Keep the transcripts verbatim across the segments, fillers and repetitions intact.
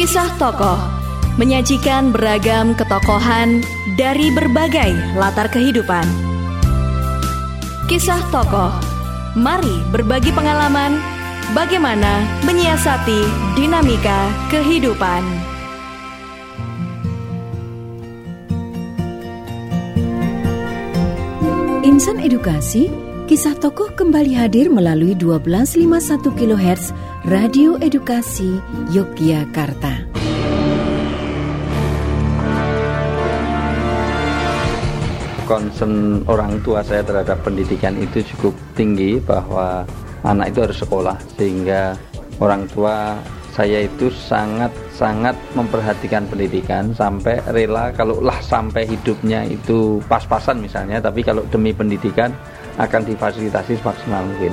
Kisah Tokoh menyajikan beragam ketokohan dari berbagai latar kehidupan. Kisah Tokoh, mari berbagi pengalaman bagaimana menyiasati dinamika kehidupan. Insan Edukasi, Kisah Tokoh kembali hadir melalui satu dua lima satu kilohertz Radio Edukasi Yogyakarta. Concern orang tua saya terhadap pendidikan itu cukup tinggi, bahwa anak itu harus sekolah, sehingga orang tua saya itu sangat-sangat memperhatikan pendidikan, sampai rela kalau lah sampai hidupnya itu pas-pasan misalnya, tapi kalau demi pendidikan akan difasilitasi semaksimal mungkin.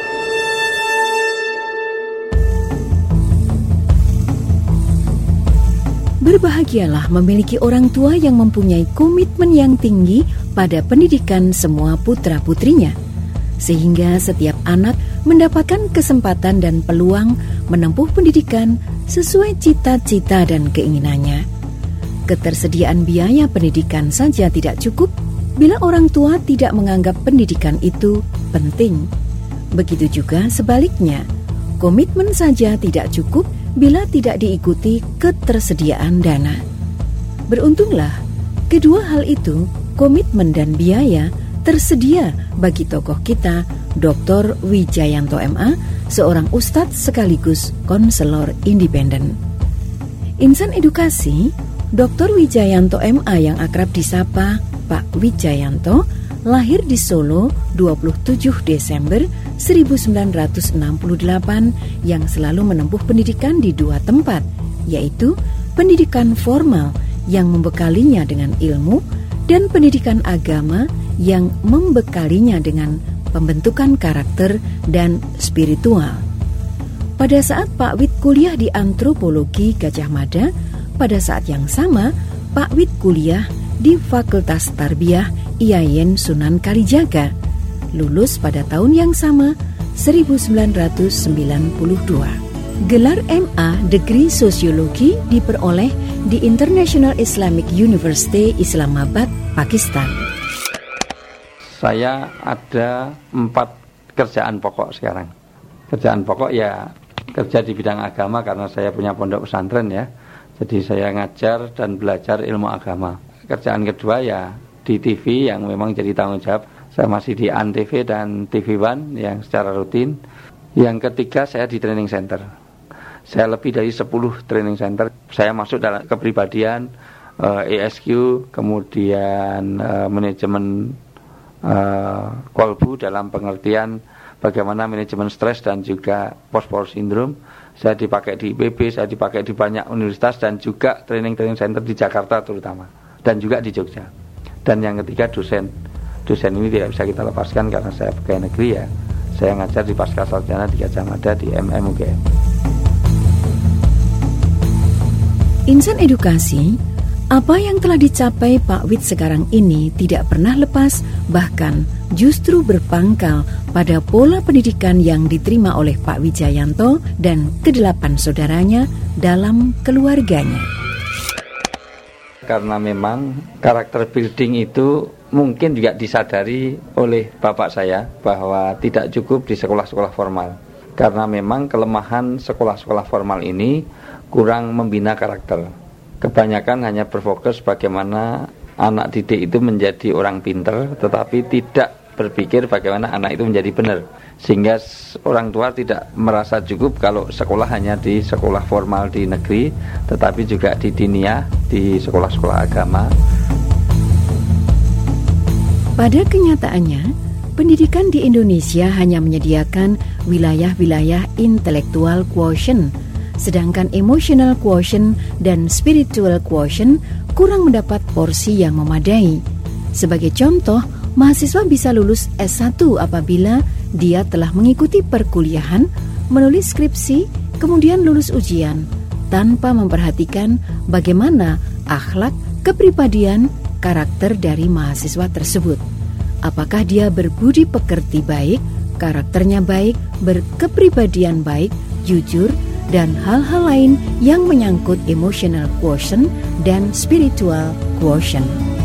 Berbahagialah memiliki orang tua yang mempunyai komitmen yang tinggi pada pendidikan semua putra-putrinya, sehingga setiap anak mendapatkan kesempatan dan peluang menempuh pendidikan sesuai cita-cita dan keinginannya. Ketersediaan biaya pendidikan saja tidak cukup bila orang tua tidak menganggap pendidikan itu penting. Begitu juga sebaliknya, komitmen saja tidak cukup bila tidak diikuti ketersediaan dana. Beruntunglah, kedua hal itu, komitmen dan biaya, tersedia bagi tokoh kita, Doktor Wijayanto M A, seorang ustadz sekaligus konselor independen. Insan Edukasi, Doktor Wijayanto M A yang akrab disapa Pak Wijayanto, lahir di Solo dua puluh tujuh Desember seribu sembilan ratus enam puluh delapan, yang selalu menempuh pendidikan di dua tempat, yaitu pendidikan formal yang membekalinya dengan ilmu dan pendidikan agama yang membekalinya dengan pembentukan karakter dan spiritual. Pada saat Pak Wid kuliah di Antropologi Gajah Mada, pada saat yang sama Pak Wid kuliah di Fakultas Tarbiyah I A I N Sunan Kalijaga, lulus pada tahun yang sama, seribu sembilan ratus sembilan puluh dua. Gelar M A Degree Sosiologi diperoleh di International Islamic University Islamabad, Pakistan. Saya ada empat kerjaan pokok sekarang. Kerjaan pokok ya kerja di bidang agama, karena saya punya pondok pesantren ya. Jadi saya ngajar dan belajar ilmu agama. Kerjaan kedua ya di T V yang memang jadi tanggung jawab. Saya masih di Antv dan T V One yang secara rutin. Yang ketiga saya di training center. Saya lebih dari sepuluh training center. Saya masuk dalam kepribadian, uh, E S Q, kemudian uh, manajemen uh, kolbu dalam pengertian bagaimana manajemen stres dan juga post-power syndrome. Saya dipakai di I P B, saya dipakai di banyak universitas dan juga training-training center di Jakarta terutama, dan juga di Jogja. Dan yang ketiga dosen. Dosen ini tidak bisa kita lepaskan karena saya pegawai negeri ya. Saya ngajar di Pasca Sarjana di Gajah Mada di M M U G M. Insan Edukasi, apa yang telah dicapai Pak Wid sekarang ini tidak pernah lepas, bahkan justru berpangkal pada pola pendidikan yang diterima oleh Pak Wijayanto dan kedelapan saudaranya dalam keluarganya. Karena memang karakter building itu mungkin juga disadari oleh bapak saya bahwa tidak cukup di sekolah-sekolah formal. Karena memang kelemahan sekolah-sekolah formal ini kurang membina karakter. Kebanyakan hanya berfokus bagaimana anak didik itu menjadi orang pinter, tetapi tidak berpikir bagaimana anak itu menjadi benar. Sehingga orang tua tidak merasa cukup kalau sekolah hanya di sekolah formal di negeri, tetapi juga di diniyah, di sekolah-sekolah agama. Pada kenyataannya, pendidikan di Indonesia hanya menyediakan wilayah-wilayah intellectual quotient, sedangkan emotional quotient dan spiritual quotient kurang mendapat porsi yang memadai. Sebagai contoh, mahasiswa bisa lulus S satu apabila dia telah mengikuti perkuliahan, menulis skripsi, kemudian lulus ujian, tanpa memperhatikan bagaimana akhlak, kepribadian, karakter dari mahasiswa tersebut. Apakah dia berbudi pekerti baik, karakternya baik, berkepribadian baik, jujur, dan hal-hal lain yang menyangkut emotional quotient dan spiritual quotient.